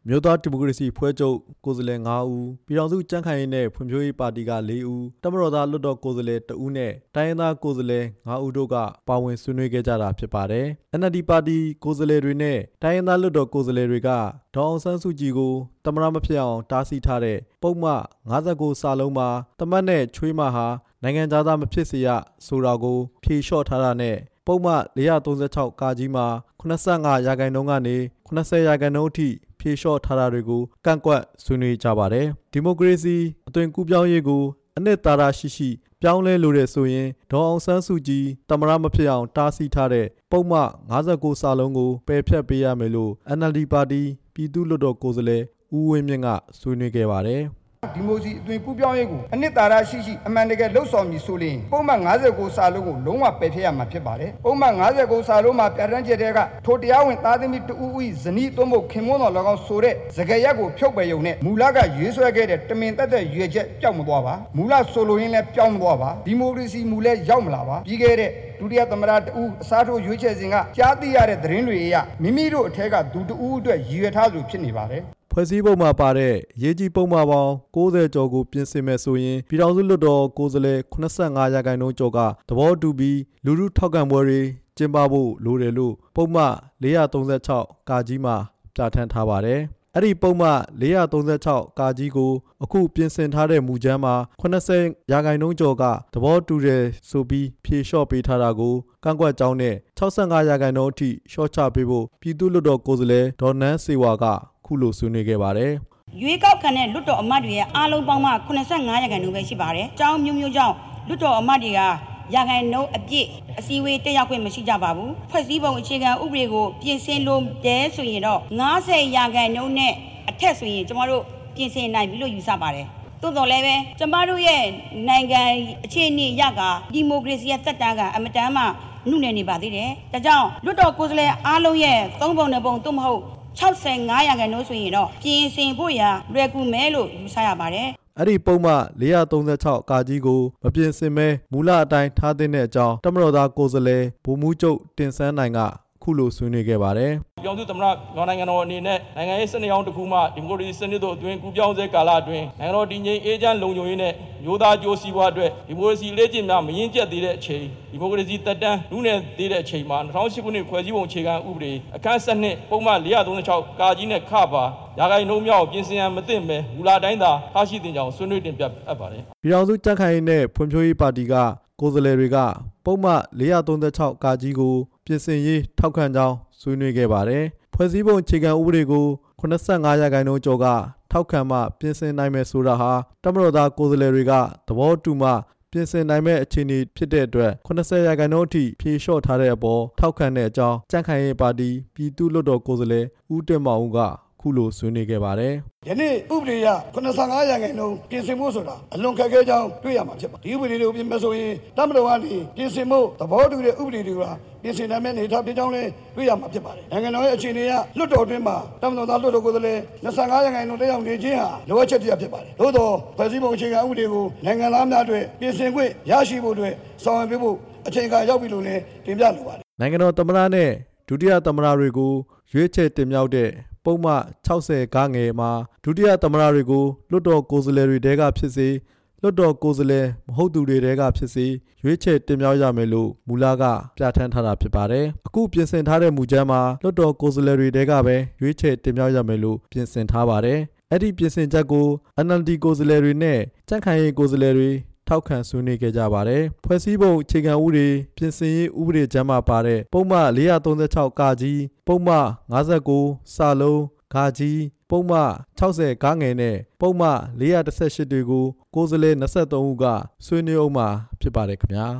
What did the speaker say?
မြို့သားဒီမိုကရေစီဖွဲ့ချုပ်ကိုယ်စားလှယ်9ဦးပြည်ထောင်စုကြံ့ခိုင်ရေးနဲ့ဖွံ့ဖြိုးရေးပါတီက4ဦးတမတော်သားလွှတ်တော်ကိုယ်စားလှယ်2ဦးနဲ့တိုင်းရင်းသားကိုယ်စားလှယ်9ဦးတို့ကပါဝင်ဆွေးနွေးခဲ့ကြတာဖြစ်ပါတယ်။ NLD ပါတီကိုယ်စားလှယ်တွေနဲ့တိုင်းရင်းသားလွှတ်တော်ကိုယ်စားလှယ်တွေကဒေါ်အောင်ဆန်းစုကြည်ကိုတမရမဖြစ်အောင်တားဆီးထားတဲ့ပုံမှန်59စာလုံးမှာတမတ်နဲ့ချွေးမဟာနိုင်ငံသားမဖြစ်စေရဆိုတာကိုဖြေလျှော့ထားတာနဲ့ပုံမှန်436ကာကြီးမှာ85ရာခိုင်နှုန်းကနေ80ရာခိုင်နှုန်းအထိဖြေလျှော့ထားတာတွေကိုကန့်ကွက်ဆွေးနွေးကြပါတယ်။ဒီမိုကရေစီအသွင်ကူးပြောင်းရေးကိုအနှစ်သာရရှိပြောင်းလဲလိုတဲ့ဆိုရင်ဒေါ်အောင်ဆန်းစုကြည်တမရမဖြစ်အောင်တားဆီးထားတဲ့ပုံမှန်59စာလုံးကိုပယ်ဖျက်ပေးရမယ်လို့ NLD ပါတီပြည်သူ့လွှတ်တော်ကိုယ်စားလှယ်ဦးဝင်းမြင့်ကဆွေးနွေးခဲ့ပါတယ်။ဒီမိုကရေစီအသွင်ကူးပြောင်းရေးကိုအနှစ်သာရရှိအမှန်တကယ်လှုပ်ဆောင်မည်ဆိုရင်ပုံမှန်59စာလုံးကိုလုံးဝပယ်ဖျက်ရမှာဖြစ်ပါတယ်ပုံမှန်59စာလုံးမှာပြဋ္ဌာန်းချက်တွေကထိုတရားဝင်သားသမီးတဦးဦးဇနီးသွင်းဖို့ခင်မွန်းတော်၎င်းဆိုတဲ့စကားရပ်ကိုဖြုတ်ပယ်ရုံနဲ့မူလကရွေးဆွဲခဲ့တဲ့တမင်သက်ရွေချက်ပြောင်းမသွားပါမူလဆိုလိုရင်းလည်းပြောင်းမသွားပါဒီမိုကရေစီမူလည်းရောက်မလာပါပြီးခဲ့တဲ့ဒုတိယသမ္မတတဦးအစားထိုးရွေးချယ်စဉ်ကကြားသိရတဲ့သတင်းတွေအရမိမိတို့အထက်ကသူတဦးအတွက်ရည်ရွယ်ထားသူဖြစ်နေပါတယ်ဖွဲ့စည်းပုံမှာပါတဲ့ရေးကြီးပုံမှာပေါင်း90ကျော်ကိုပြင်ဆင်မယ်ဆိုရင်ပြည်ထောင်စုလွှတ်တော်ကိုယ်စားလှယ်85ရာခိုင်နှုန်းကျော်ကသဘောတူပြီးလူထုထောက်ခံပွဲတွေကျင်းပဖို့လိုတယ်လို့ပုံမှန်436ကာကြီးမှာပြဋ္ဌာန်းထားပါတယ်။အဲ့ဒီပုံမှန်436ကာကြီးကိုအခုပြင်ဆင်ထားတဲ့မူကြမ်းမှာ80ရာခိုင်နှုန်းကျော်ကသဘောတူတယ်ဆိုပြီးဖြေလျှော့ပေးထားတာကိုကန့်ကွက်ကြောင်းနဲ့65ရာခိုင်နှုန်းအထိလျှော့ချပေးဖို့ပြည်သူ့လွှတ်တော်ကိုယ်စားလှယ်ဒေါ်နန်းစေဝါကခုလိုဆွေးနွေးခဲ့ပါတယ်။ရွေးကောက်ခံတဲ့လွှတ်တော်အမတ်တွေရဲ့အားလုံးပေါင်းမှ85ရာခိုင်နှုန်းပဲရှိပါတယ်။အကြောင်းမျိုးမျိုးကြောင့်လွှတ်တော်အမတ်တွေကရာခိုင်နှုန်းအပြည့်အစည်းအဝေးတက်ရောက်ခွင့်မရှိကြပါဘူး။ဖွဲ့စည်းပုံအခြေခံဥပဒေကိုပြင်ဆင်လို့တဲဆိုရင်တော့90ရာခိုင်နှုန်းနဲ့အထက်ဆိုရင်ကျမတို့ပြင်ဆင်နိုင်ပြီလို့ယူဆပါတယ်။သို့တော်လည်းပဲကျမတို့ရဲ့နိုင်ငံအခြေအနေရကဒီမိုကရေစီရဲ့သက်တမ်းကအမတန်မှနှုတ်နေပါသေးတယ်။ဒါကြောင့်လွှတ်တော်ကိုယ်စားလှယ်အားလုံးရဲ့3ပုံ2ပုံသို့မဟုတ်65ရာခိုင်နှုန်းဆိုရင်တော့ပြင်ဆင်ဖို့ရာလွယ်ကူမယ်လို့ယူဆရပါတယ်။အဲ့ဒီပုံမှန်436ကာကြီးကိုမပြင်ဆင်မဲမူလအတိုင်းထားတဲ့အကြောင်းတမတော်သားကိုယ်စားလှယ်ဗိုလ်မှူးချုပ်တင်ဆန်းနိုင်ကခုလိုဆွေးနွေးခဲ့ပါတယ်။ပြောင်းစုသမ္မတမြန်မာနိုင်ငံတော်အနေနဲ့နိုင်ငံရေးစနစ်အောင်တစ်ခုမှဒီမိုကရေစီစနစ်တို့အတွင်းကူးပြောင်းစေကာလအတွင်းနိုင်ငံတော်တည်ငြိမ်အေးချမ်းလုံခြုံရေးနဲ့မျိုးသားကြိုးစီးပွားအတွက်ဒီမိုကရေစီလေ့ကျင့်များမရင်းကျက်သေးတဲ့အချိန်ဒီမိုကရေစီတက်တန်းလူနယ်သေးတဲ့အချိန်မှာ2008ခုနှစ်ဖွဲ့စည်းပုံအခြေခံဥပဒေအခန်း7ပုံမှန်436ကာကြီးနဲ့ခပါရာဂိုင်နှုန်းမြောက်ပြင်ဆင်ရန်မသင့်ပဲမူလာတိုင်းသာထားရှိတင်ကြောင်းဆွေးနွေးတင်ပြအပ်ပါတယ်။ပြည်ထောင်စုကြံ့ခိုင်ရေးနဲ့ဖွံ့ဖြိုးရေးပါတီကကိုယ်စားလှယ်တွေကပုံမှန်436ကာကြီးကိုပြင်ဆင်ရေးထောက်ခံကြောင်းဆွေးနွေးခဲ့ပါတယ်။ဖွဲ့စည်းပုံအခြေခံဥပဒေကို85ရာခိုင်နှုန်းကျော်ကထောက်ခံမှပြင်ဆင်နိုင်မယ်ဆိုတာဟာတမတော်သားကိုယ်စားလှယ်တွေကသဘောတူမှပြင်ဆင်နိုင်မဲ့အခြေအနေဖြစ်တဲ့အတွက်80ရာခိုင်နှုန်းအထိဖြေလျှော့ထားတဲ့အပေါ်ထောက်ခံတဲ့အကြောင်းကြံ့ခိုင်ရေးပါတီပြည်သူ့လွှတ်တော်ကိုယ်စားလှယ်ဦးတင်မောင်ဦးကခုလိုဆွေးနွေးခဲ့ပါတယ်။ယနေ့ဥပဒေရ85ရာခိုင်နှုန်းပြင်ဆင်ဖို့ဆိုတာအလွန်ခက်ခဲကြောင်းတွေ့ရမှာဖြစ်ပါတယ်။ဒီဥပဒေတွေကိုပြင်မယ်ဆိုရင်တမတော်ကနေပြင်ဆင်ဖို့သဘောတူတဲ့ဥပဒေတွေကပြင်ဆင်နိုင်မဲ့အနေအထားဖြစ်ကြောင်းလည်းတွေ့ရမှာဖြစ်ပါတယ်။နိုင်ငံတော်ရဲ့အခြေအနေကလွှတ်တော်အတွင်းမှာတမတော်သားလွှတ်တော်ကိုယ်စားလှယ်25ရာခိုင်နှုန်းတက်ရောက်နေခြင်းဟာလိုအပ်ချက်တစ်ရပ်ဖြစ်ပါတယ်။သို့သောဖွဲ့စည်းပုံအခြေခံဥပဒေကိုနိုင်ငံသားများအတွက်ပြင်ဆင်ခွင့်ရရှိဖို့အတွက်ဆောင်ရွက်ပေးဖို့အချိန်အခါရောက်ပြီလို့လည်းတင်ပြလိုပါတယ်။နိုင်ငံတော်သမ္မတနဲ့ဒုတိယသမ္မတတွေကိုရွေးချယ်တင်မြှောက်တဲ့ပုံမှန်60ငယ်မှာဒုတိယသမ္မတတွေကိုလွှတ်တော်ကိုယ်စားလှယ်တွေတဲကဖြစ်စေလွှတ်တော်ကိုယ်စားလှယ်မဟုတ်သူတွေတဲကဖြစ်စေရွေးချယ်တင်မြှောက်ရမယ်လို့မူလကပြဋ္ဌာန်းထားတာဖြစ်ပါတယ်။အခုပြင်ဆင်ထားတဲ့မူကြမ်းမှာလွှတ်တော်ကိုယ်စားလှယ်တွေတဲကပဲရွေးချယ်တင်မြှောက်ရမယ်လို့ပြင်ဆင်ထားပါတယ်။အဲ့ဒီပြင်ဆင်ချက်ကို NLD ကိုယ်စားလှယ်တွေနဲ့ကြံ့ခိုင်ရေးကိုယ်စားလှယ်တွေထောက်ခံဆွေးနွေးခဲ့ကြပါတယ်။ဖွဲ့စည်းပုံအခြေခံဥပဒေပြင်ဆင်ရေးဥပဒေကြမ်းမှာပါတဲ့ပုံမှန်436ကာကြီးပုံမှန်59စာလုံးကာကြီးပုံမှန်60ငယ်နဲ့ပုံမှန်418တွေကိုကိုယ်စားလှယ်23ဦးကဆွေးနွေးအောင်မှာဖြစ်ပါတယ်ခင်ဗျာ